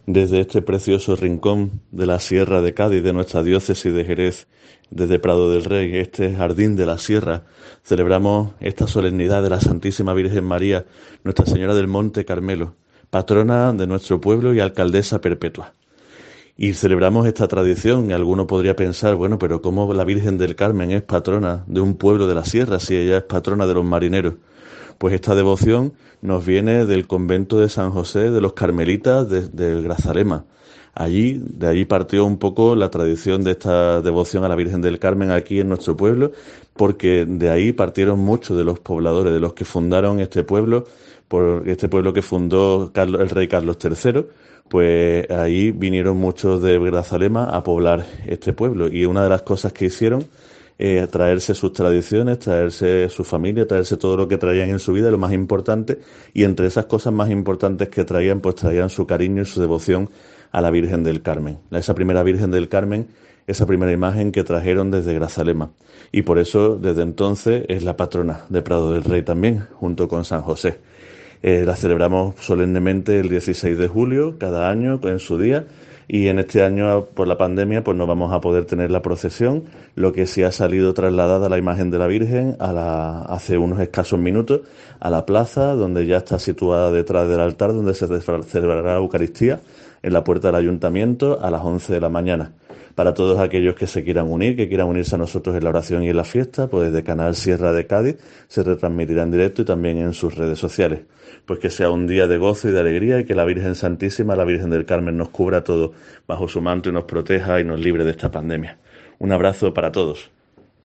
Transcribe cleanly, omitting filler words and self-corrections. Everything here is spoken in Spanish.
Desde este precioso rincón de la Sierra de Cádiz, de nuestra diócesis de Jerez, desde Prado del Rey, este jardín de la Sierra, celebramos esta solemnidad de la Santísima Virgen María, Nuestra Señora del Monte Carmelo, patrona de nuestro pueblo y alcaldesa perpetua. Y celebramos esta tradición, y alguno podría pensar, bueno, pero ¿cómo la Virgen del Carmen es patrona de un pueblo de la Sierra si ella es patrona de los marineros? Pues esta devoción nos viene del convento de San José de los Carmelitas del Grazalema. De allí partió un poco la tradición de esta devoción a la Virgen del Carmen aquí en nuestro pueblo, porque de ahí partieron muchos de los pobladores, de los que fundaron este pueblo, por este pueblo que fundó el rey Carlos III, pues ahí vinieron muchos de Grazalema a poblar este pueblo. Y una de las cosas que hicieron traerse sus tradiciones, traerse su familia, traerse todo lo que traían en su vida, lo más importante, y entre esas cosas más importantes que traían, pues traían su cariño y su devoción a la Virgen del Carmen. Esa primera Virgen del Carmen, esa primera imagen que trajeron desde Grazalema. Y por eso, desde entonces, es la patrona de Prado del Rey también, junto con San José. La celebramos solemnemente el 16 de julio, cada año, en su día, y en este año, por la pandemia, pues no vamos a poder tener la procesión, lo que sí ha salido trasladada la imagen de la Virgen hace unos escasos minutos a la plaza, donde ya está situada detrás del altar, donde se celebrará la Eucaristía, en la puerta del Ayuntamiento, a las 11 de la mañana. Para todos aquellos que se quieran unir, que quieran unirse a nosotros en la oración y en la fiesta, pues desde Canal Sierra de Cádiz se retransmitirá en directo y también en sus redes sociales. Pues que sea un día de gozo y de alegría y que la Virgen Santísima, la Virgen del Carmen, nos cubra todo bajo su manto y nos proteja y nos libre de esta pandemia. Un abrazo para todos.